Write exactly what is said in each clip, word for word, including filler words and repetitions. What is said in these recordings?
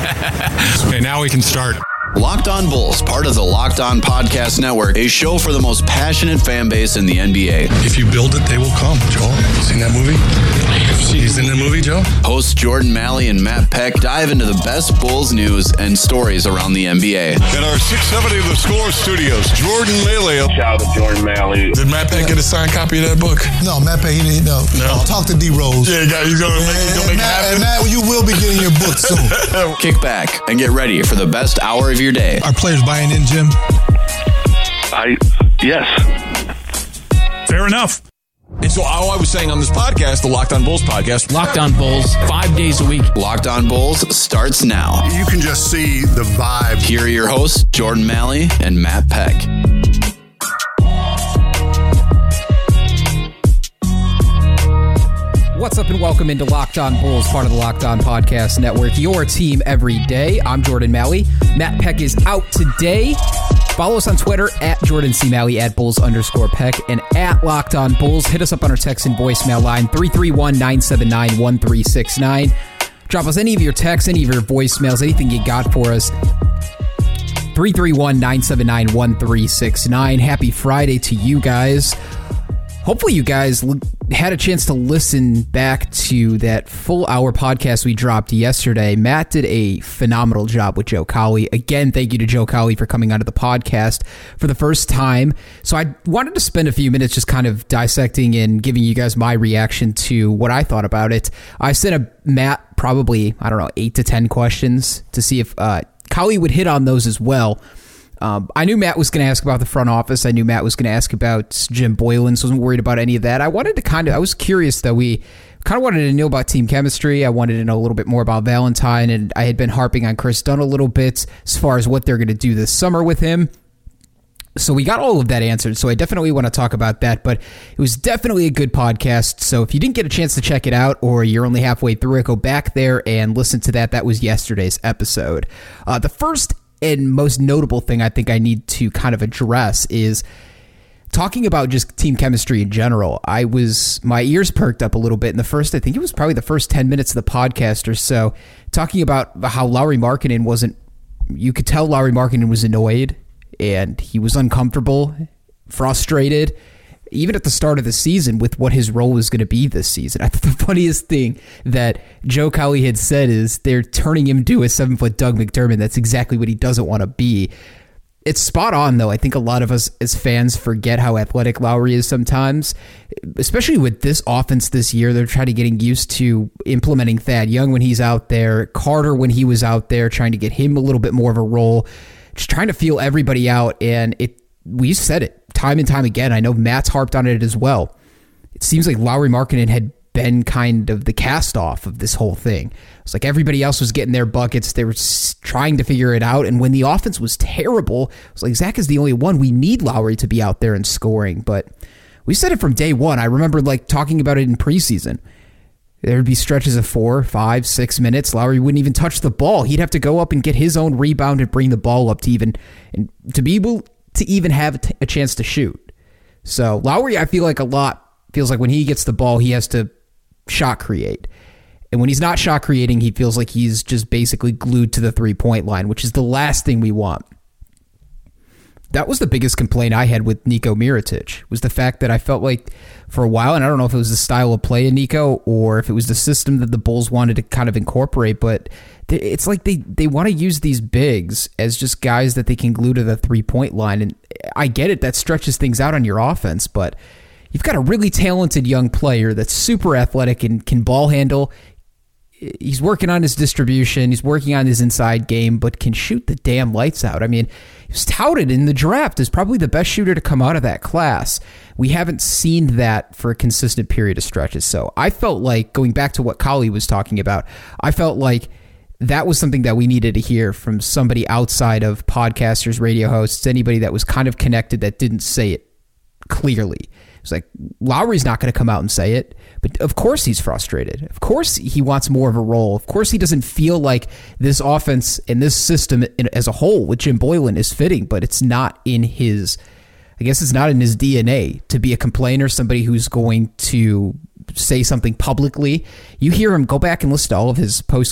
Okay, now we can start. Locked On Bulls, part of the Locked On Podcast Network, a show for the most passionate fan base in the N B A. If you build it, they will come. Joel, seen that movie? He's in the movie, Joe? Hosts Jordan Malley and Matt Peck dive into the best Bulls news and stories around the N B A. In our six seventy The Score studios, Jordan Malley. Shout out to Jordan Malley. Did Matt Peck get a signed copy of that book? No, Matt Peck, he didn't. No. No. Talk to D Rose. Yeah, he's going to make, he's gonna make Matt, it happen. Matt, you will be getting your book soon. Kick back and get ready for the best hour of your day. Are players buying in, Jim? I yes. Fair enough. And so all I was saying on this podcast, the Locked On Bulls podcast. Locked On Bulls, five days a week. Locked On Bulls starts now. You can just see the vibe. Here are your hosts, Jordan Malley and Matt Peck. What's up and welcome into Locked On Bulls, part of the Locked On Podcast Network, your team every day. I'm Jordan Malley. Matt Peck is out today. Follow us on Twitter at Jordan C. Malley, at Bulls underscore Peck, and at Locked On Bulls. Hit us up on our text and voicemail line, three three one, nine seven nine, one three six nine. Drop us any of your texts, any of your voicemails, anything you got for us. three three one, nine seven nine, one three six nine. Happy Friday to you guys. Hopefully you guys had a chance to listen back to that full hour podcast we dropped yesterday. Matt did a phenomenal job with Joe Cowley. Again, thank you to Joe Cowley for coming onto the podcast for the first time. So I wanted to spend a few minutes just kind of dissecting and giving you guys my reaction to what I thought about it. I sent a Matt probably, I don't know, eight to ten questions to see if uh, Cowley would hit on those as well. Um, I knew Matt was going to ask about the front office. I knew Matt was going to ask about Jim Boylen, so I wasn't worried about any of that. I wanted to kind of, I was curious though. We kind of wanted to know about team chemistry. I wanted to know a little bit more about Valentine, and I had been harping on Chris Dunn a little bit as far as what they're going to do this summer with him. So we got all of that answered, so I definitely want to talk about that, but it was definitely a good podcast. So if you didn't get a chance to check it out, or you're only halfway through it, go back there and listen to that. That was yesterday's episode. Uh, the first and most notable thing I think I need to kind of address is talking about just team chemistry in general. I was, my ears perked up a little bit in the first, I think it was probably the first ten minutes of the podcast or so, talking about how Lauri Markkanen wasn't, you could tell Lauri Markkanen was annoyed and he was uncomfortable, frustrated, even at the start of the season with what his role was going to be this season. I thought the funniest thing that Joe Cowley had said is they're turning him into a seven-foot Doug McDermott. That's exactly what he doesn't want to be. It's spot on, though. I think a lot of us as fans forget how athletic Lauri is sometimes, especially with this offense this year. They're trying to getting used to implementing Thad Young when he's out there, Carter when he was out there, trying to get him a little bit more of a role, just trying to feel everybody out, and it we said it time and time again. I know Matt's harped on it as well. It seems like Lauri Markkanen had been kind of the cast off of this whole thing. It's like everybody else was getting their buckets. They were trying to figure it out. And when the offense was terrible, it was like, Zach is the only one. We need Lauri to be out there and scoring. But we said it from day one. I remember like talking about it in preseason. There would be stretches of four, five, six minutes. Lauri wouldn't even touch the ball. He'd have to go up and get his own rebound and bring the ball up to even, and to be able to even have a chance to shoot. So Lauri, I feel like a lot, feels like when he gets the ball, he has to shot create. And when he's not shot creating, he feels like he's just basically glued to the three-point line, which is the last thing we want. That was the biggest complaint I had with Nico Mirotic, was the fact that I felt like for a while, and I don't know if it was the style of play of Nico or if it was the system that the Bulls wanted to kind of incorporate, but it's like they, they want to use these bigs as just guys that they can glue to the three-point line. And I get it, that stretches things out on your offense, but you've got a really talented young player that's super athletic and can ball handle. He's working on his distribution. He's working on his inside game, but can shoot the damn lights out. I mean, he was touted in the draft as probably the best shooter to come out of that class. We haven't seen that for a consistent period of stretches. So I felt like, going back to what Cowley was talking about, I felt like that was something that we needed to hear from somebody outside of podcasters, radio hosts, anybody that was kind of connected that didn't say it clearly. It's like, Lauri's not going to come out and say it, but of course he's frustrated. Of course he wants more of a role. Of course he doesn't feel like this offense and this system as a whole with Jim Boylen is fitting, but it's not in his, I guess it's not in his D N A to be a complainer, somebody who's going to say something publicly. You hear him, go back and listen to all of his post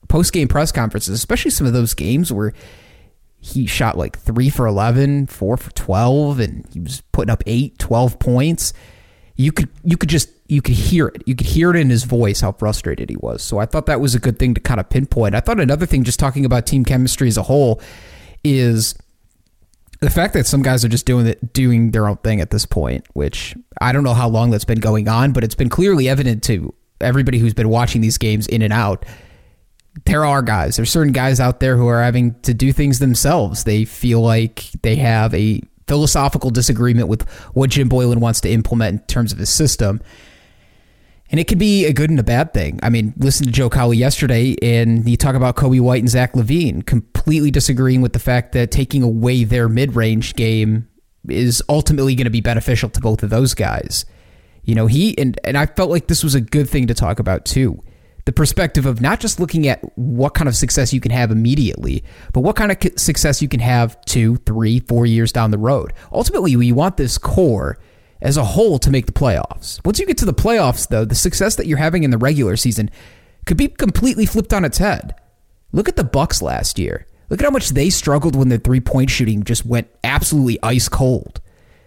post-game press conferences, especially some of those games where he shot like three for eleven, four for twelve, and he was putting up eight, twelve points. You could you could just you could hear it. You could hear it in his voice how frustrated he was. So I thought that was a good thing to kind of pinpoint. I thought another thing, just talking about team chemistry as a whole, is the fact that some guys are just doing it, doing their own thing at this point, which I don't know how long that's been going on, but it's been clearly evident to everybody who's been watching these games in and out. There are guys, there's certain guys out there who are having to do things themselves. They feel like they have a philosophical disagreement with what Jim Boylen wants to implement in terms of his system. And it could be a good and a bad thing. I mean, listen to Joe Cowley yesterday, and you talk about Kobe White and Zach LaVine completely disagreeing with the fact that taking away their mid-range game is ultimately going to be beneficial to both of those guys. You know, he and, and I felt like this was a good thing to talk about too. The perspective of not just looking at what kind of success you can have immediately, but what kind of success you can have two, three, four years down the road. Ultimately, you want this core as a whole to make the playoffs. Once you get to the playoffs, though, the success that you're having in the regular season could be completely flipped on its head. Look at the Bucks last year. Look at how much they struggled when their three-point shooting just went absolutely ice cold.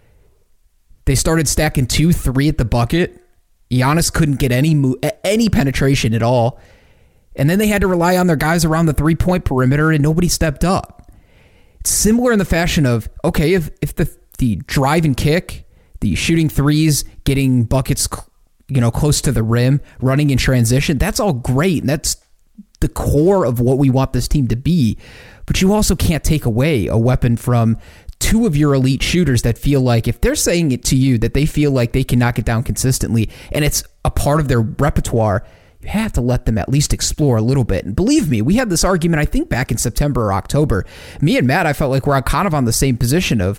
They started stacking two, three at the bucket. Giannis couldn't get any mo- any penetration at all. And then they had to rely on their guys around the three-point perimeter, and nobody stepped up. It's similar in the fashion of, okay, if, if the, the drive and kick, the shooting threes, getting buckets you know, close to the rim, running in transition, that's all great, and that's the core of what we want this team to be. But you also can't take away a weapon from two of your elite shooters that feel like, if they're saying it to you that they feel like they can knock it down consistently and it's a part of their repertoire, you have to let them at least explore a little bit. And believe me, we had this argument, I think back in September or October. Me and Matt, I felt like we're kind of on the same position of,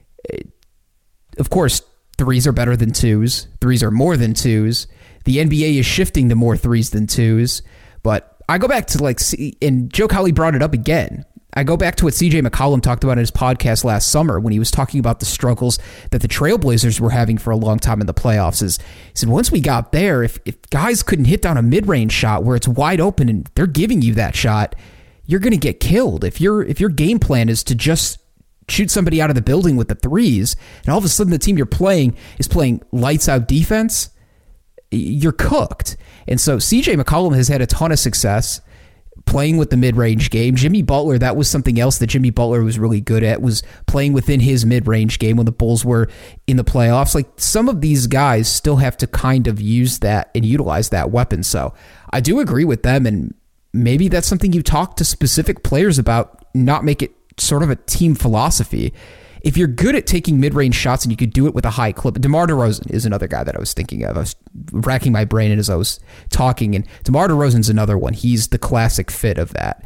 of course, threes are better than twos. Threes are more than twos. The N B A is shifting to more threes than twos. But I go back to like, and Joe Cowley brought it up again. I go back to what C J McCollum talked about in his podcast last summer when he was talking about the struggles that the Trailblazers were having for a long time in the playoffs. Is he said, once we got there, if, if guys couldn't hit down a mid-range shot where it's wide open and they're giving you that shot, you're going to get killed. If your if your game plan is to just shoot somebody out of the building with the threes, and all of a sudden the team you're playing is playing lights out defense, you're cooked. And so C J McCollum has had a ton of success playing with the mid-range game. Jimmy Butler, that was something else that Jimmy Butler was really good at, was playing within his mid-range game when the Bulls were in the playoffs. Like, some of these guys still have to kind of use that and utilize that weapon. So I do agree with them, and maybe that's something you talk to specific players about, not make it sort of a team philosophy. If you're good at taking mid-range shots and you could do it with a high clip, DeMar DeRozan is another guy that I was thinking of. I was racking my brain as I was talking, and DeMar DeRozan's another one. He's the classic fit of that.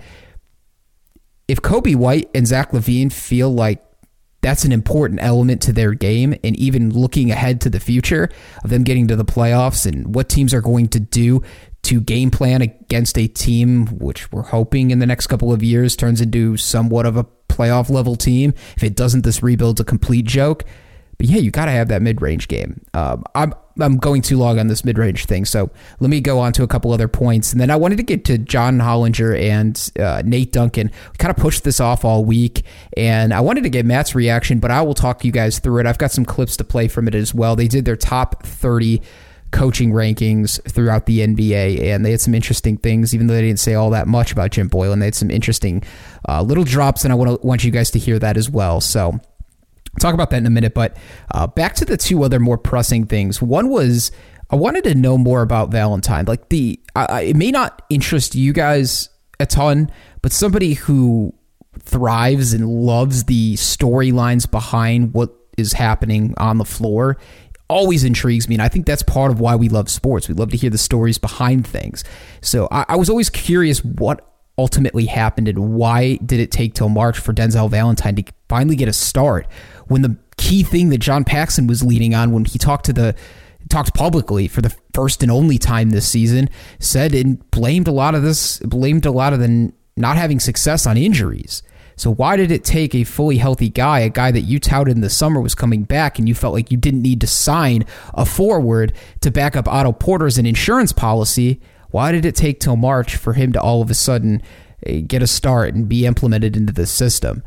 If Kobe White and Zach LaVine feel like that's an important element to their game, and even looking ahead to the future of them getting to the playoffs and what teams are going to do to game plan against a team which we're hoping in the next couple of years turns into somewhat of a playoff level team. If it doesn't, this rebuild's a complete joke. But yeah, you got to have that mid-range game. Um, I'm I'm going too long on this mid-range thing, so let me go on to a couple other points. And then I wanted to get to John Hollinger and uh, Nate Duncan. We kind of pushed this off all week, and I wanted to get Matt's reaction, but I will talk you guys through it. I've got some clips to play from it as well. They did their top thirty coaching rankings throughout the N B A, and they had some interesting things, even though they didn't say all that much about Jim Boylen. They had some interesting uh, little drops, and I want to want you guys to hear that as well. So I'll talk about that in a minute, but uh, back to the two other more pressing things. One was, I wanted to know more about Valentine. Like, the I, it may not interest you guys a ton, but somebody who thrives and loves the storylines behind what is happening on the floor always intrigues me, and I think that's part of why we love sports. We love to hear the stories behind things. So I, I was always curious what ultimately happened and why did it take till March for Denzel Valentine to finally get a start, when the key thing that John Paxson was leaning on when he talked to the talked publicly for the first and only time this season, said and blamed a lot of this, blamed a lot of the not having success on injuries. So why did it take a fully healthy guy, a guy that you touted in the summer was coming back, and you felt like you didn't need to sign a forward to back up Otto Porter as an insurance policy? Why did it take till March for him to all of a sudden get a start and be implemented into the system?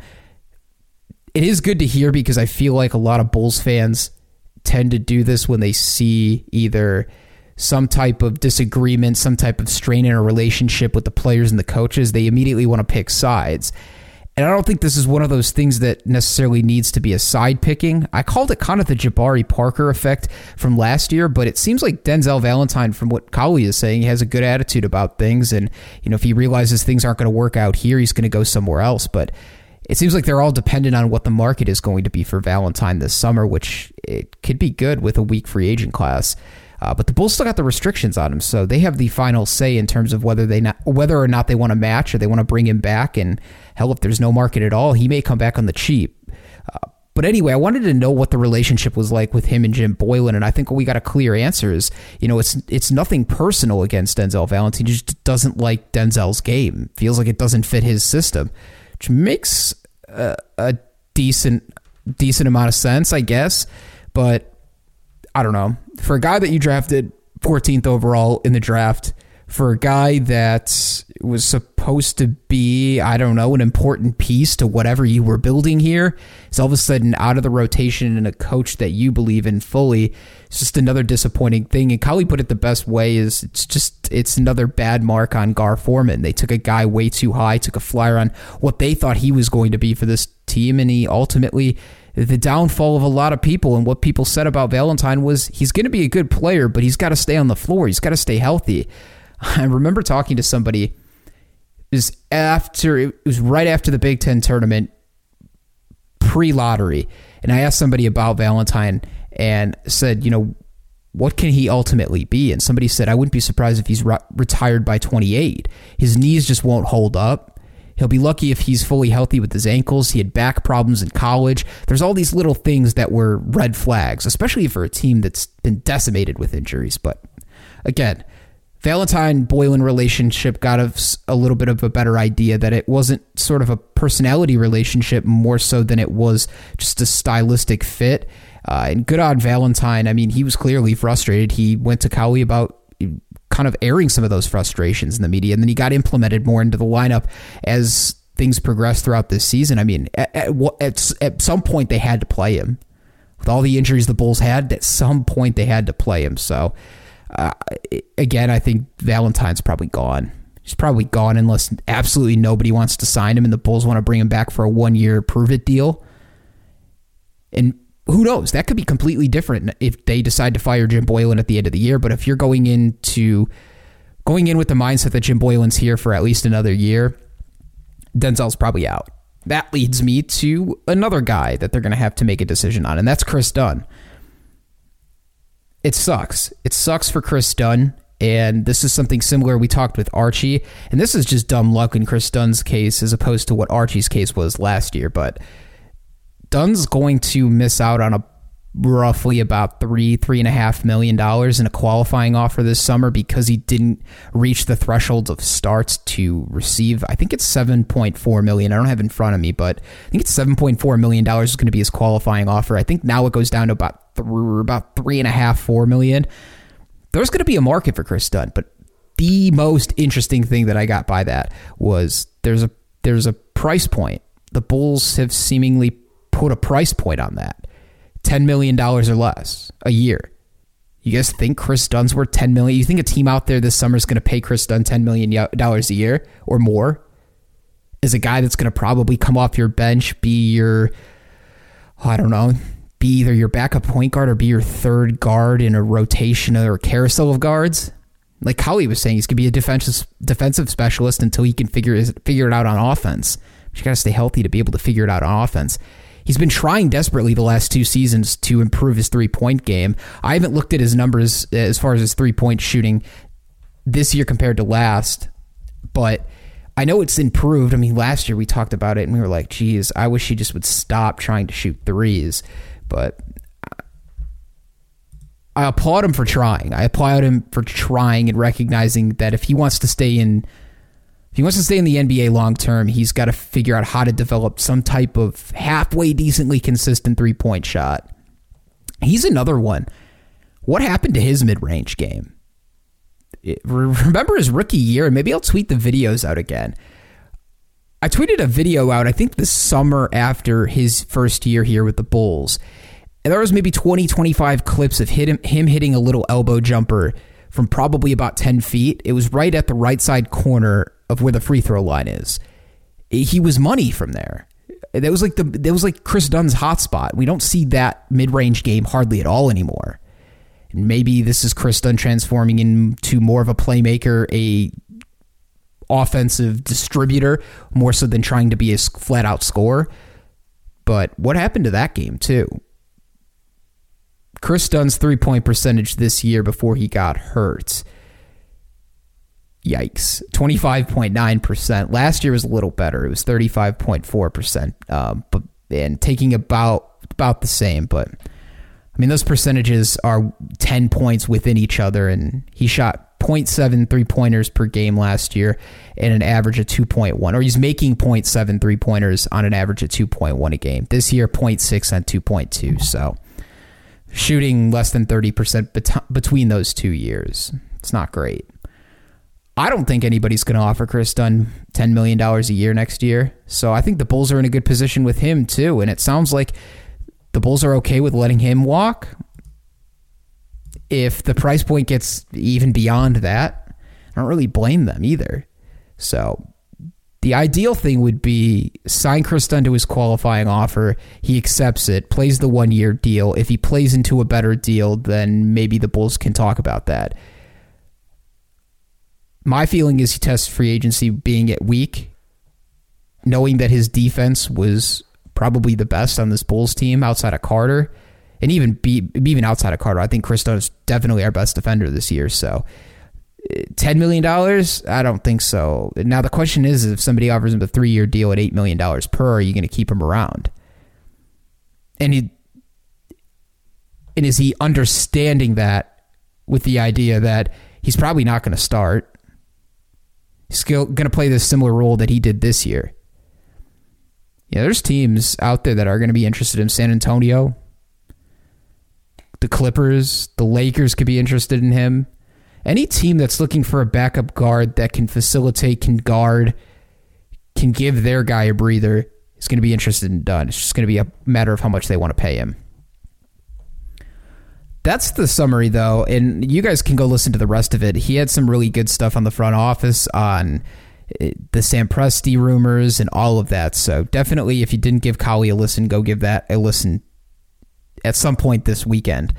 It is good to hear because I feel like a lot of Bulls fans tend to do this when they see either some type of disagreement, some type of strain in a relationship with the players and the coaches. They immediately want to pick sides. And I don't think this is one of those things that necessarily needs to be a side picking. I called it kind of the Jabari Parker effect from last year, but it seems like Denzel Valentine, from what Kali is saying, has a good attitude about things. And, you know, if he realizes things aren't going to work out here, he's going to go somewhere else. But it seems like they're all dependent on what the market is going to be for Valentine this summer, which it could be good with a weak free agent class. Uh, but the Bulls still got the restrictions on him, so they have the final say in terms of whether they not, whether or not they want to match or they want to bring him back. And hell, if there's no market at all, he may come back on the cheap. Uh, but anyway, I wanted to know what the relationship was like with him and Jim Boylen, and I think we got a clear answer is, you know, it's it's nothing personal against Denzel Valentine. He just doesn't like Denzel's game. Feels like it doesn't fit his system, which makes a, a decent decent amount of sense, I guess. But I don't know. For a guy that you drafted fourteenth overall in the draft, for a guy that was supposed to be, I don't know, an important piece to whatever you were building here, is all of a sudden out of the rotation and a coach that you believe in fully. It's just another disappointing thing. And Kali put it the best way is it's just, it's another bad mark on Gar Forman. They took a guy way too high, took a flyer on what they thought he was going to be for this team, and he ultimately... The downfall of a lot of people and what people said about Valentine was he's going to be a good player, but he's got to stay on the floor. He's got to stay healthy. I remember talking to somebody. It was after it was right after the Big Ten tournament, pre-lottery, and I asked somebody about Valentine and said, you know, what can he ultimately be? And somebody said, I wouldn't be surprised if he's re- retired by twenty-eight. His knees just won't hold up. He'll be lucky if he's fully healthy with his ankles. He had back problems in college. There's all these little things that were red flags, especially for a team that's been decimated with injuries. But again, Valentine-Boylen relationship got us a little bit of a better idea that it wasn't sort of a personality relationship more so than it was just a stylistic fit. Uh, and good on Valentine. I mean, he was clearly frustrated. He went to Kali about kind of airing some of those frustrations in the media, and then he got implemented more into the lineup as things progressed throughout this season. I mean, at, at, at, at some point they had to play him. With all the injuries the Bulls had, at some point they had to play him. So, uh, again, I think Valentine's probably gone. He's probably gone unless absolutely nobody wants to sign him and the Bulls want to bring him back for a one-year prove-it deal. And who knows? That could be completely different if they decide to fire Jim Boylen at the end of the year. But if you're going into going in with the mindset that Jim Boylen's here for at least another year, Denzel's probably out. That leads me to another guy that they're going to have to make a decision on, and that's Chris Dunn. It sucks. It sucks for Chris Dunn, and this is something similar we talked with Archie, and this is just dumb luck in Chris Dunn's case as opposed to what Archie's case was last year, but Dunn's going to miss out on a roughly about three, three and a half million dollars in a qualifying offer this summer because he didn't reach the thresholds of starts to receive. I think it's seven point four million. I don't have it in front of me, but I think it's seven point four million dollars is going to be his qualifying offer. I think now it goes down to about th- about three and a half, four million. There's going to be a market for Chris Dunn, but the most interesting thing that I got by that was there's a there's a price point. The Bulls have seemingly put a price point on that. ten million dollars or less a year. You guys think Chris Dunn's worth ten million dollars? You think a team out there this summer is going to pay Chris Dunn ten million dollars a year or more? Is a guy that's going to probably come off your bench, be your, I don't know, be either your backup point guard or be your third guard in a rotation or carousel of guards? Like Kali was saying, he's going to be a defensive defensive specialist until he can figure, his, figure it out on offense. But you got to stay healthy to be able to figure it out on offense. He's been trying desperately the last two seasons to improve his three-point game. I haven't looked at his numbers as far as his three-point shooting this year compared to last, but I know it's improved. I mean, last year we talked about it and we were like, geez, I wish he just would stop trying to shoot threes. But I applaud him for trying. I applaud him for trying and recognizing that if he wants to stay in If he wants to stay in the N B A long term, he's got to figure out how to develop some type of halfway decently consistent three-point shot. He's another one. What happened to his mid-range game? remember his rookie year, and maybe I'll tweet the videos out again. I tweeted a video out, I think the summer after his first year here with the Bulls. And there was maybe twenty, twenty-five clips of him, him hitting a little elbow jumper from probably about ten feet. It was right at the right side corner of where the free throw line is. He was money from there. That was like the that was like Chris Dunn's hotspot. We don't see that mid-range game hardly at all anymore. And maybe this is Chris Dunn transforming into more of a playmaker, a offensive distributor, more so than trying to be a flat-out scorer. But what happened to that game, too? Chris Dunn's three-point percentage this year before he got hurt. Yikes. twenty-five point nine percent. Last year was a little better. It was thirty-five point four percent. Um, but and taking about about the same, but I mean, those percentages are ten points within each other, and he shot zero point seven three-pointers per game last year and an average of two point one, or he's making zero point seven three-pointers on an average of two point one a game. This year, zero point six on two point two, so shooting less than thirty percent bet- between those two years. It's not great. I don't think anybody's going to offer Chris Dunn ten million dollars a year next year, so I think the Bulls are in a good position with him, too, and it sounds like the Bulls are okay with letting him walk. If the price point gets even beyond that, I don't really blame them either. So the ideal thing would be sign Chris Dunn to his qualifying offer. He accepts it, plays the one-year deal. If he plays into a better deal, then maybe the Bulls can talk about that. My feeling is he tests free agency being it weak, knowing that his defense was probably the best on this Bulls team outside of Carter, and even be, even outside of Carter. I think Chris Dunn is definitely our best defender this year. So ten million dollars? I don't think so. Now the question is, if somebody offers him a three-year deal at eight million dollars per, are you going to keep him around? And he, and is he understanding that with the idea that he's probably not going to start? He's still going to play this similar role that he did this year. Yeah, there's teams out there that are going to be interested in San Antonio. The Clippers, the Lakers could be interested in him. Any team that's looking for a backup guard that can facilitate, can guard, can give their guy a breather is going to be interested in Dunn. It's just going to be a matter of how much they want to pay him. That's the summary, though, and you guys can go listen to the rest of it. He had some really good stuff on the front office, on the Sam Presti rumors and all of that. So definitely, if you didn't give Collie a listen, go give that a listen at some point this weekend.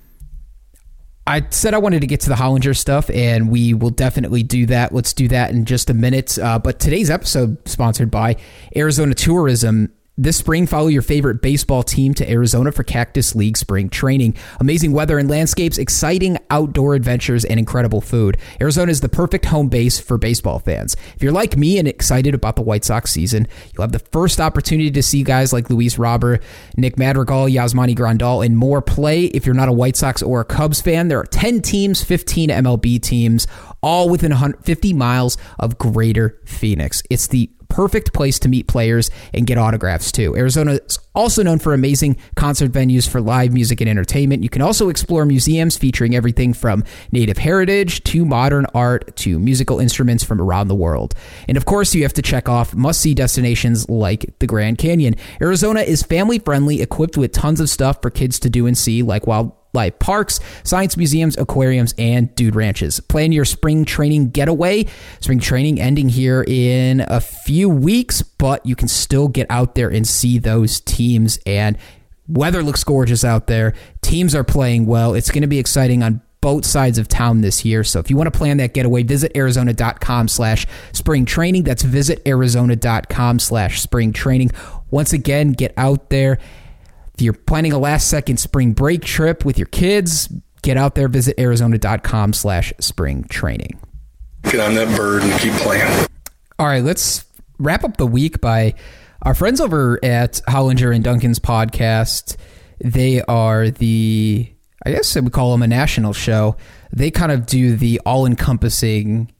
I said I wanted to get to the Hollinger stuff, and we will definitely do that. Let's do that in just a minute. Uh, but today's episode sponsored by Arizona Tourism. This spring, follow your favorite baseball team to Arizona for Cactus League spring training. Amazing weather and landscapes, exciting outdoor adventures, and incredible food. Arizona is the perfect home base for baseball fans. If you're like me and excited about the White Sox season, you'll have the first opportunity to see guys like Luis Robert, Nick Madrigal, Yasmani Grandal, and more play. If you're not a White Sox or a Cubs fan, there are ten teams, fifteen M L B teams, all within one hundred fifty miles of Greater Phoenix. It's the perfect place to meet players and get autographs too. Arizona is also known for amazing concert venues for live music and entertainment. You can also explore museums featuring everything from native heritage to modern art to musical instruments from around the world. And of course, you have to check off must-see destinations like the Grand Canyon. Arizona is family-friendly, equipped with tons of stuff for kids to do and see, like wild Live parks, science museums, aquariums, and dude ranches. Plan your spring training getaway. Spring training ending here in a few weeks, but you can still get out there and see those teams. And weather looks gorgeous out there. Teams are playing well. It's going to be exciting on both sides of town this year. So if you want to plan that getaway, visit arizona.com slash spring training. That's visit arizona.com slash spring training. Once again, get out there. If you're planning a last-second spring break trip with your kids, get out there, visit arizona.com slash spring training. Get on that bird and keep playing. All right, let's wrap up the week by our friends over at Hollinger and Duncan's podcast. They are the, I guess we call them a national show. They kind of do the all-encompassing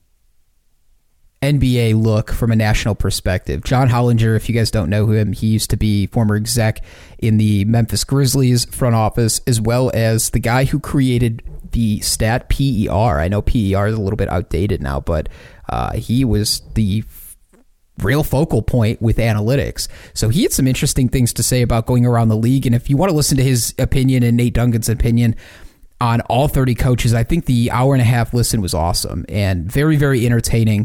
N B A look from a national perspective. John Hollinger, if you guys don't know him, he used to be former exec in the Memphis Grizzlies front office, as well as the guy who created the stat P E R. I know P E R is a little bit outdated now, but uh, he was the real focal point with analytics. So he had some interesting things to say about going around the league. And if you want to listen to his opinion and Nate Duncan's opinion on all thirty coaches, I think the hour and a half listen was awesome and very, very entertaining.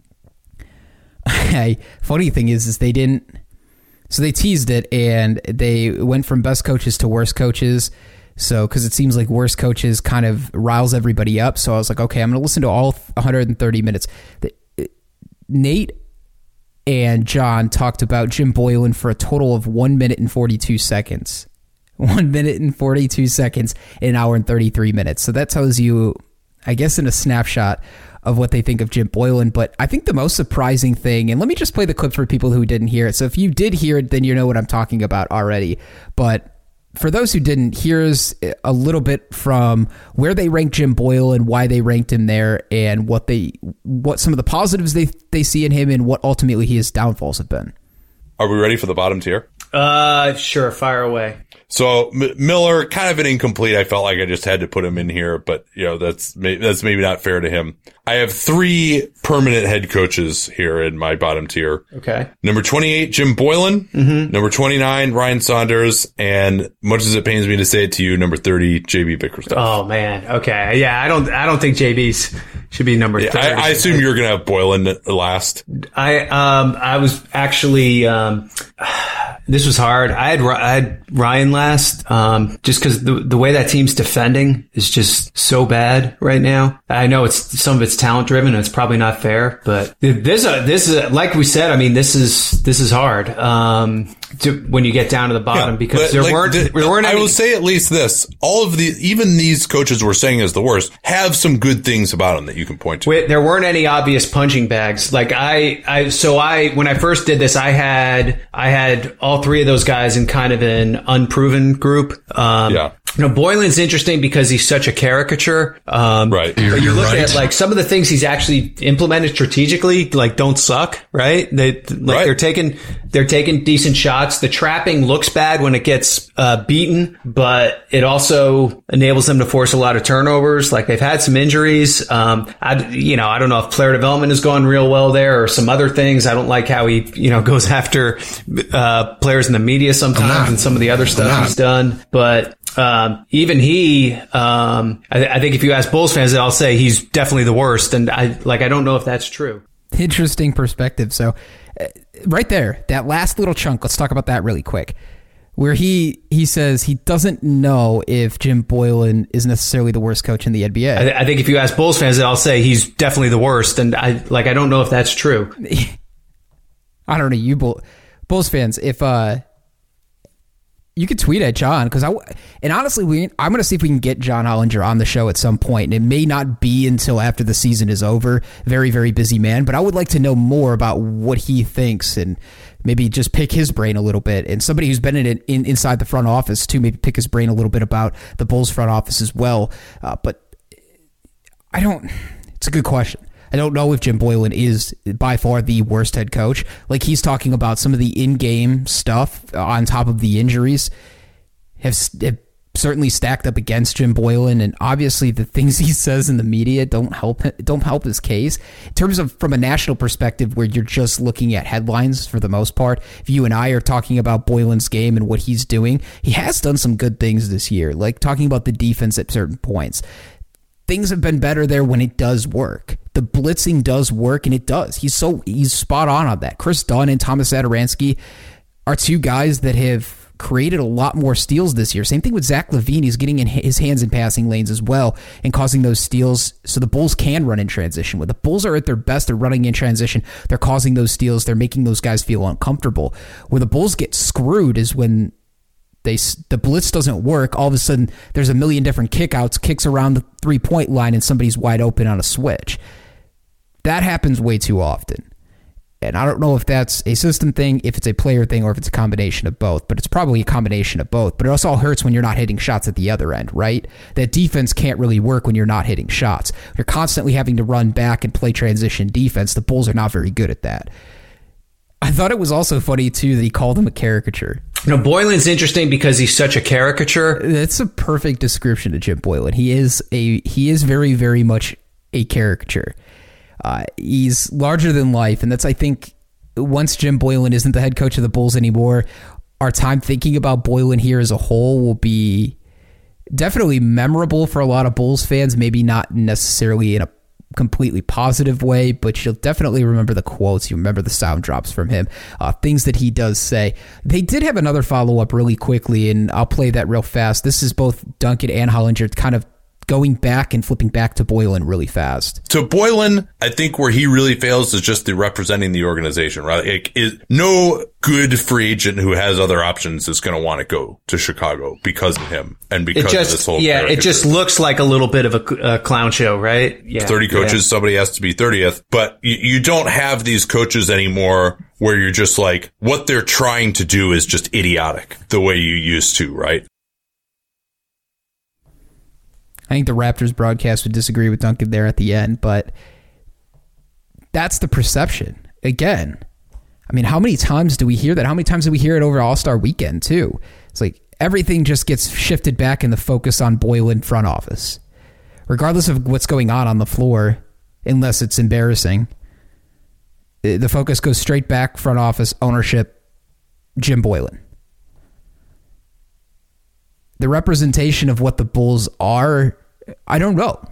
Funny thing is, is they didn't, so they teased it and they went from best coaches to worst coaches. So, because it seems like worst coaches kind of riles everybody up. So I was like, okay, I'm going to listen to all one hundred thirty minutes. Nate and John talked about Jim Boylen for a total of one minute and forty-two seconds. One minute and forty-two seconds in an hour and thirty-three minutes. So that tells you, I guess, in a snapshot of what they think of Jim Boylen. But I think the most surprising thing, and let me just play the clip for people who didn't hear it. So if you did hear it, then you know what I'm talking about already. But for those who didn't, here's a little bit from where they ranked Jim Boylen, why they ranked him there, and what they, what some of the positives they they see in him, and what ultimately his downfalls have been. Are we ready for the bottom tier? Uh, sure, fire away. So M- Miller, kind of an incomplete. I felt like I just had to put him in here, but you know that's may- that's maybe not fair to him. I have three permanent head coaches here in my bottom tier. Okay. Number twenty-eight, Jim Boylen. Mm-hmm. Number twenty-nine, Ryan Saunders, and much as it pains me to say it to you, number thirty, J B Bickerstaff. Oh man. Okay. Yeah, I don't. I don't think J B's should be number. Yeah, thirty. I, I assume you're gonna have Boylen last. I um I was actually um. This was hard. I had I had Ryan last, um, just because the the way that team's defending is just so bad right now. I know it's some of it's talent driven, and it's probably not fair. But there's a this is a, like we said. I mean, this is this is hard um, to, when you get down to the bottom, yeah, because there like, weren't the, there weren't. I any, will say at least this: all of the even these coaches we're saying is the worst have some good things about them that you can point to. Wait, there weren't any obvious punching bags. Like I, I so I when I first did this, I had I had all three of those guys in kind of an unproven group. Um, yeah. You know, Boylen's interesting because he's such a caricature. Um, right. You're, you're you look right. at like some of the things he's actually implemented strategically, like don't suck, right? They like right. they're taking they're taking decent shots. The trapping looks bad when it gets uh, beaten, but it also enables them to force a lot of turnovers. Like they've had some injuries. Um, I you know I don't know if player development has gone real well there or some other things. I don't like how he you know goes after uh, players in the media sometimes and some of the other stuff he's done, but. Um, even he, um, I, I think if you ask Bulls fans, I'll say he's definitely the worst. And I, like, I don't know if that's true. Interesting perspective. So uh, right there, that last little chunk, let's talk about that really quick, where he, he says he doesn't know if Jim Boylen is necessarily the worst coach in the N B A. I, I think if you ask Bulls fans, I'll say he's definitely the worst. And I, like, I don't know if that's true. I don't know. You Bull, Bulls fans, if, uh, you could tweet at John because I and honestly, we I'm going to see if we can get John Hollinger on the show at some point, and it may not be until after the season is over. Very, very busy man, but I would like to know more about what he thinks and maybe just pick his brain a little bit. And somebody who's been in it in, inside the front office too, maybe pick his brain a little bit about the Bulls front office as well. Uh, but I don't. It's a good question. I don't know if Jim Boylen is by far the worst head coach. Like he's talking about some of the in-game stuff on top of the injuries have, have certainly stacked up against Jim Boylen, and obviously the things he says in the media don't help don't help his case. In terms of from a national perspective, where you're just looking at headlines for the most part, if you and I are talking about Boylen's game and what he's doing, he has done some good things this year, like talking about the defense at certain points. Things have been better there when it does work. The blitzing does work, and it does. He's so he's spot on on that. Chris Dunn and Thomas Satoransky are two guys that have created a lot more steals this year. Same thing with Zach LaVine. He's getting in his hands in passing lanes as well and causing those steals so the Bulls can run in transition. When the Bulls are at their best, they're running in transition. They're causing those steals. They're making those guys feel uncomfortable. Where the Bulls get screwed is when They the blitz doesn't work. All of a sudden, there's a million different kickouts, kicks around the three-point line, and somebody's wide open on a switch. That happens way too often. And I don't know if that's a system thing, if it's a player thing, or if it's a combination of both. But it's probably a combination of both. But it also hurts when you're not hitting shots at the other end, right? That defense can't really work when you're not hitting shots. You're constantly having to run back and play transition defense. The Bulls are not very good at that. I thought it was also funny, too, that he called him a caricature. You know, Boylan's interesting because he's such a caricature. That's a perfect description of Jim Boylan. He is a he is very, very much a caricature. Uh, he's larger than life, and that's, I think, once Jim Boylan isn't the head coach of the Bulls anymore, our time thinking about Boylan here as a whole will be definitely memorable for a lot of Bulls fans, maybe not necessarily in a completely positive way, but you'll definitely remember the quotes. You remember the sound drops from him, uh, things that he does say. They did have another follow-up really quickly, and I'll play that real fast. This is both Duncan and Hollinger kind of going back and flipping back to Boylan really fast. So Boylan, I think where he really fails is just the representing the organization, right? Like, is, no good free agent who has other options is going to want to go to Chicago because of him and because it just, of this whole yeah, caricature. It just looks like a little bit of a, a clown show, right? Yeah, thirty coaches, yeah. Somebody has to be thirtieth, but you, you don't have these coaches anymore where you're just like, what they're trying to do is just idiotic the way you used to, right? I think the Raptors broadcast would disagree with Duncan there at the end, but that's the perception. Again, I mean, how many times do we hear that? How many times do we hear it over All-Star Weekend, too? It's like everything just gets shifted back in the focus on Boylan front office, regardless of what's going on on the floor, unless it's embarrassing. The focus goes straight back, front office, ownership, Jim Boylan. The representation of what the Bulls are, I don't know.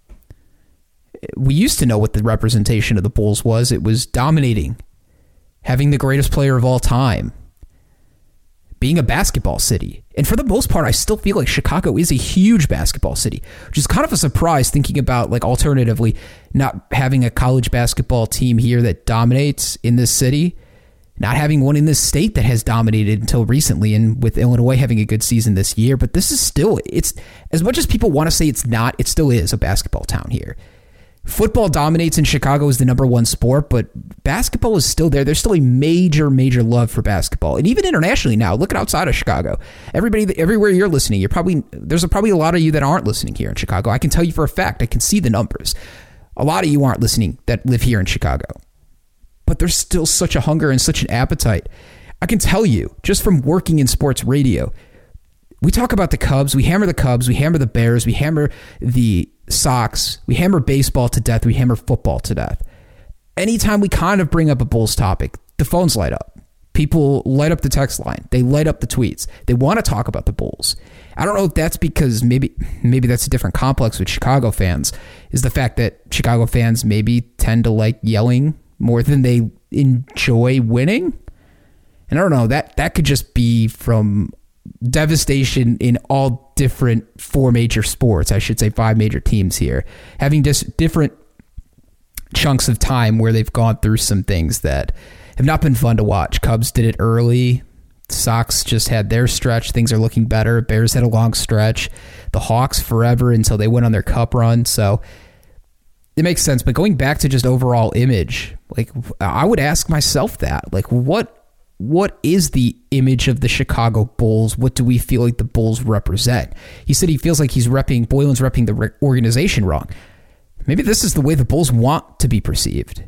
We used to know what the representation of the Bulls was. It was dominating, having the greatest player of all time, being a basketball city. And for the most part, I still feel like Chicago is a huge basketball city, which is kind of a surprise thinking about, like, alternatively, not having a college basketball team here that dominates in this city. Not having one in this state that has dominated until recently, and with Illinois having a good season this year. But this is still, it's as much as people want to say it's not, it still is a basketball town here. Football dominates in Chicago as the number one sport, but basketball is still there. There's still a major, major love for basketball. And even internationally now, look at outside of Chicago. Everybody, everywhere you're listening, you're probably, there's a, probably a lot of you that aren't listening here in Chicago. I can tell you for a fact, I can see the numbers. A lot of you aren't listening that live here in Chicago. But there's still such a hunger and such an appetite. I can tell you, just from working in sports radio, we talk about the Cubs, we hammer the Cubs, we hammer the Bears, we hammer the Sox, we hammer baseball to death, we hammer football to death. Anytime we kind of bring up a Bulls topic, the phones light up. People light up the text line. They light up the tweets. They want to talk about the Bulls. I don't know if that's because maybe maybe that's a different complex with Chicago fans, is the fact that Chicago fans maybe tend to like yelling more than they enjoy winning. And I don't know, that that could just be from devastation in all different four major sports. I should say five major teams here, having just different chunks of time where they've gone through some things that have not been fun to watch. Cubs did it early. Sox just had their stretch. Things are looking better. Bears had a long stretch. The Hawks forever until they went on their cup run. So it makes sense. But going back to just overall image, like, I would ask myself that, like, what what is the image of the Chicago Bulls? What do we feel like the Bulls represent? He said he feels like he's repping, Boylan's repping the organization wrong. Maybe this is the way the Bulls want to be perceived.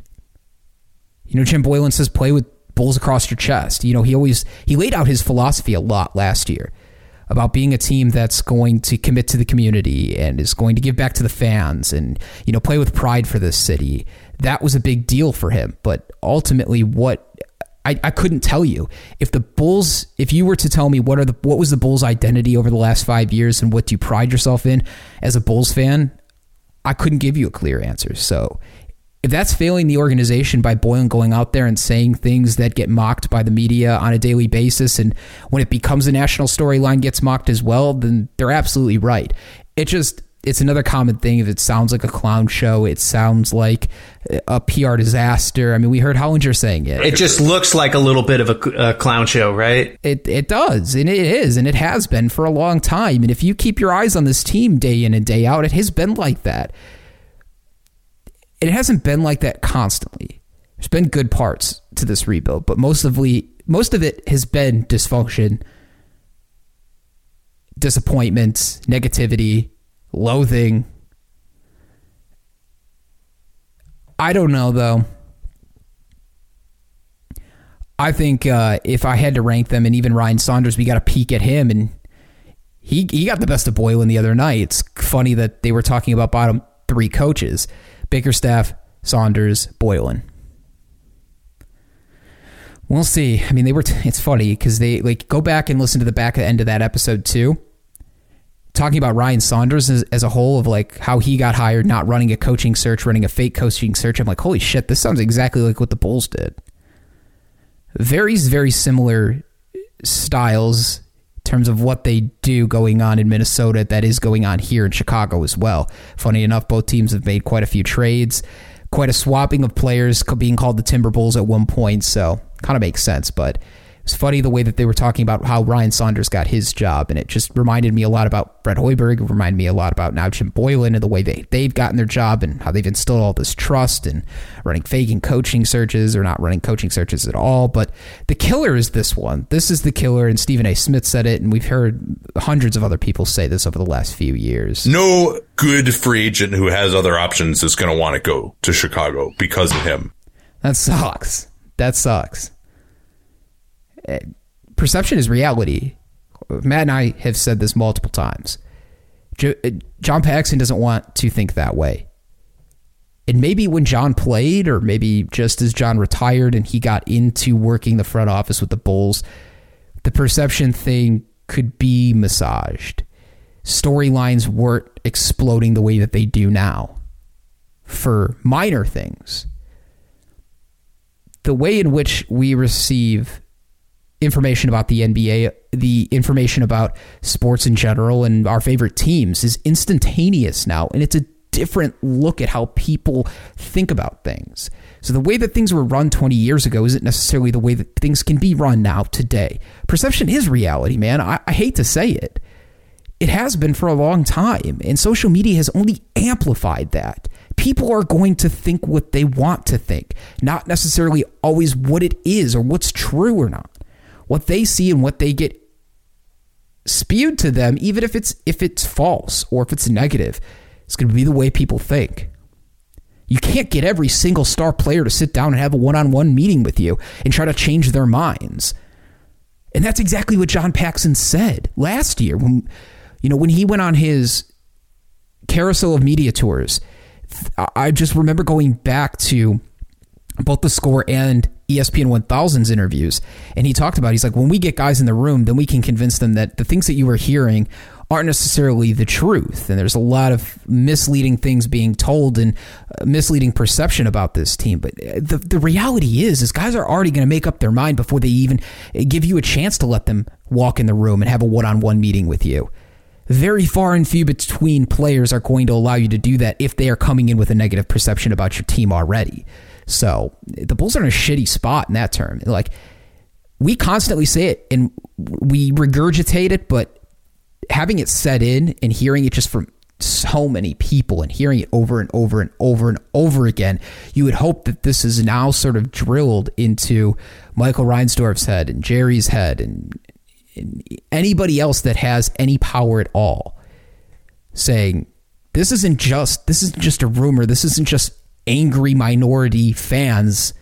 You know, Jim Boylan says play with Bulls across your chest. You know, he always, he laid out his philosophy a lot last year about being a team that's going to commit to the community and is going to give back to the fans and, you know, play with pride for this city. That was a big deal for him. But ultimately, what I, I couldn't tell you if the Bulls, if you were to tell me what are the, what was the Bulls' identity over the last five years and what do you pride yourself in as a Bulls fan, I couldn't give you a clear answer. So if that's failing the organization by Boylan going out there and saying things that get mocked by the media on a daily basis, and when it becomes a national storyline gets mocked as well, then they're absolutely right. It just, it's another common thing. If it sounds like a clown show, it sounds like a P R disaster. I mean, we heard Hollinger saying it. It just looks like a little bit of a, a clown show, right? It it does, and it is, and it has been for a long time. And if you keep your eyes on this team day in and day out, it has been like that. It hasn't been like that constantly. There's been good parts to this rebuild, but most of, most of it has been dysfunction, disappointment, negativity, loathing. I don't know, though. I think uh, if I had to rank them, and even Ryan Saunders, we got a peek at him, and he he got the best of Boylen the other night. It's funny that they were talking about bottom three coaches: Bickerstaff, Saunders, Boylen. We'll see. I mean, they were. T- it's funny because they like go back and listen to the back end of that episode too, talking about Ryan Saunders as, as a whole, of like how he got hired, not running a coaching search, running a fake coaching search. I'm like, holy shit, this sounds exactly like what the Bulls did. Very, very similar styles in terms of what they do going on in Minnesota that is going on here in Chicago as well. Funny enough, both teams have made quite a few trades, quite a swapping of players being called the Timber Bulls at one point, so kind of makes sense. But it's funny the way that they were talking about how Ryan Saunders got his job, and it just reminded me a lot about Brett Hoiberg. It reminded me a lot about now Jim Boylen and the way they, they've gotten their job and how they've instilled all this trust and running faking coaching searches or not running coaching searches at all. But the killer is this one. This is the killer, and Stephen A. Smith said it, and we've heard hundreds of other people say this over the last few years. No good free agent who has other options is going to want to go to Chicago because of him. That sucks. That sucks. Perception is reality. Matt and I have said this multiple times. John Paxson doesn't want to think that way. And maybe when John played, or maybe just as John retired and he got into working the front office with the Bulls, the perception thing could be massaged. Storylines weren't exploding the way that they do now for minor things. The way in which we receive information about the N B A, the information about sports in general and our favorite teams is instantaneous now, and it's a different look at how people think about things. So the way that things were run twenty years ago isn't necessarily the way that things can be run now today. Perception is reality, man. I, I hate to say it. It has been for a long time, and social media has only amplified that. People are going to think what they want to think, not necessarily always what it is or what's true or not. What they see and what they get spewed to them, even if it's if it's false or if it's negative, it's going to be the way people think. You can't get every single star player to sit down and have a one-on-one meeting with you and try to change their minds. And that's exactly what John Paxson said last year when, you know, when he went on his carousel of media tours. I just remember going back to both the Score and E S P N one thousand's interviews, and he talked about, he's like, when we get guys in the room, then we can convince them that the things that you are hearing aren't necessarily the truth, and there's a lot of misleading things being told and misleading perception about this team. But the the reality is, is guys are already going to make up their mind before they even give you a chance to let them walk in the room and have a one-on-one meeting with you. Very far and few between players are going to allow you to do that if they are coming in with a negative perception about your team already. So the Bulls are in a shitty spot in that term. Like, we constantly say it and we regurgitate it, but having it set in and hearing it just from so many people and hearing it over and over and over and over again, you would hope that this is now sort of drilled into Michael Reinsdorf's head and Jerry's head and, and anybody else that has any power at all, saying this isn't just this isn't just a rumor. This isn't just angry minority fans,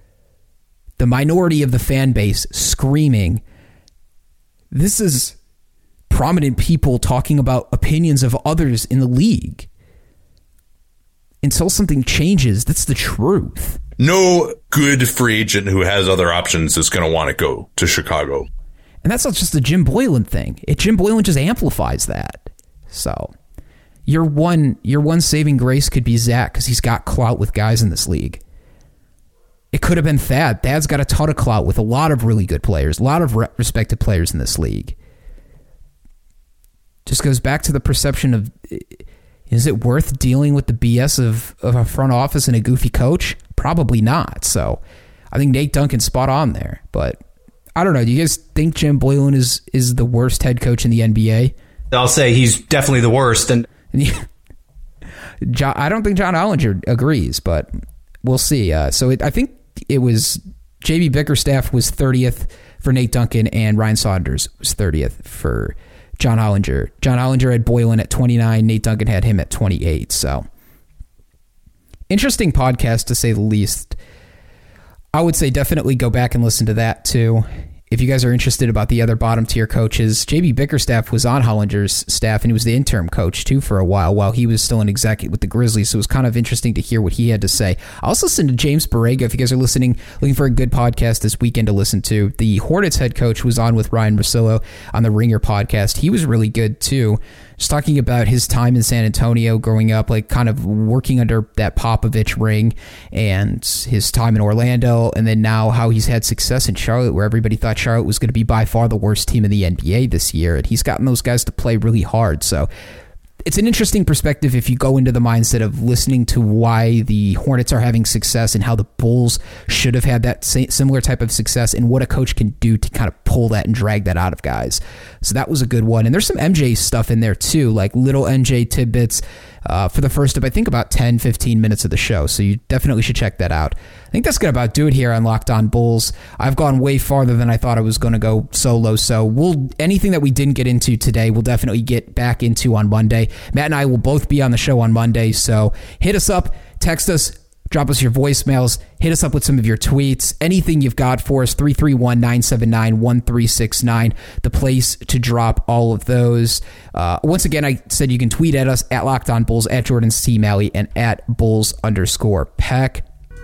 the minority of the fan base screaming. This is prominent people talking about opinions of others in the league. Until something changes, that's the truth. No good free agent who has other options is going to want to go to Chicago. And that's not just the Jim Boylen thing. It, Jim Boylen just amplifies that. So your one your one saving grace could be Zach, because he's got clout with guys in this league. It could have been Thad. Thad's got a ton of clout with a lot of really good players, a lot of re- respected players in this league. Just goes back to the perception of, is it worth dealing with the B S of, of a front office and a goofy coach? Probably not. So I think Nate Duncan's spot on there. But I don't know. Do you guys think Jim Boylen is, is the worst head coach in the N B A? I'll say he's definitely the worst. And John, I don't think John Hollinger agrees, but we'll see. Uh, so it, I think it was J B Bickerstaff was thirtieth for Nate Duncan, and Ryan Saunders was thirtieth for John Hollinger. John Hollinger had Boylen at twenty-nine. Nate Duncan had him at twenty-eight. So interesting podcast, to say the least. I would say definitely go back and listen to that too. If you guys are interested about the other bottom tier coaches, J B Bickerstaff was on Hollinger's staff, and he was the interim coach too for a while while he was still an executive with the Grizzlies. So it was kind of interesting to hear what he had to say. I also listened to James Borrego. If you guys are listening, looking for a good podcast this weekend to listen to, the Hornets head coach was on with Ryan Russillo on the Ringer podcast. He was really good too. Just talking about his time in San Antonio growing up, like kind of working under that Popovich ring, and his time in Orlando, and then now how he's had success in Charlotte, where everybody thought Charlotte was going to be by far the worst team in the N B A this year, and he's gotten those guys to play really hard. So it's an interesting perspective if you go into the mindset of listening to why the Hornets are having success and how the Bulls should have had that similar type of success, and what a coach can do to kind of pull that and drag that out of guys. So that was a good one. And there's some M J stuff in there too, like little M J tidbits uh, for the first of, I think, about ten, fifteen minutes of the show. So you definitely should check that out. I think that's going to about do it here on Locked On Bulls. I've gone way farther than I thought I was going to go solo. So we'll anything that we didn't get into today, we'll definitely get back into on Monday. Matt and I will both be on the show on Monday. So hit us up, text us, drop us your voicemails, hit us up with some of your tweets, anything you've got for us, three three one, nine seven nine, one three six nine, the place to drop all of those. Uh, once again, I said you can tweet at us, at Locked On Bulls, at Jordan C. Malley, and at Bulls underscore Peck.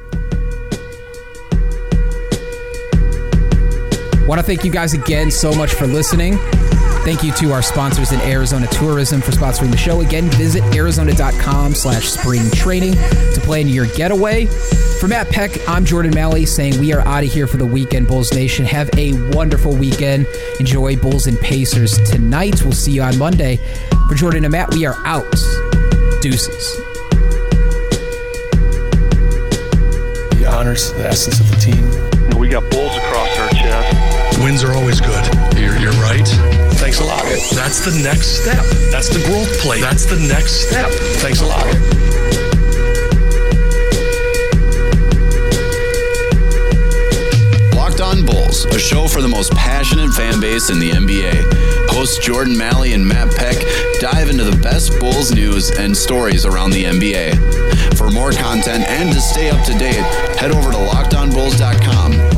Want to thank you guys again so much for listening. Thank you to our sponsors in Arizona Tourism for sponsoring the show. Again, visit arizona.com slash spring training to plan your getaway. For Matt Peck, I'm Jordan Malley saying we are out of here for the weekend, Bulls Nation. Have a wonderful weekend. Enjoy Bulls and Pacers tonight. We'll see you on Monday. For Jordan and Matt, we are out. Deuces. He honors the essence of the team. We got bulls across our chest. Wins are always good. You're, you're right. Thanks a lot. That's the next step. That's the growth plate. That's the next step. Thanks a lot. Locked On Bulls, a show for the most passionate fan base in the N B A. Hosts Jordan Malley and Matt Peck dive into the best Bulls news and stories around the N B A. For more content and to stay up to date, head over to locked on bulls dot com.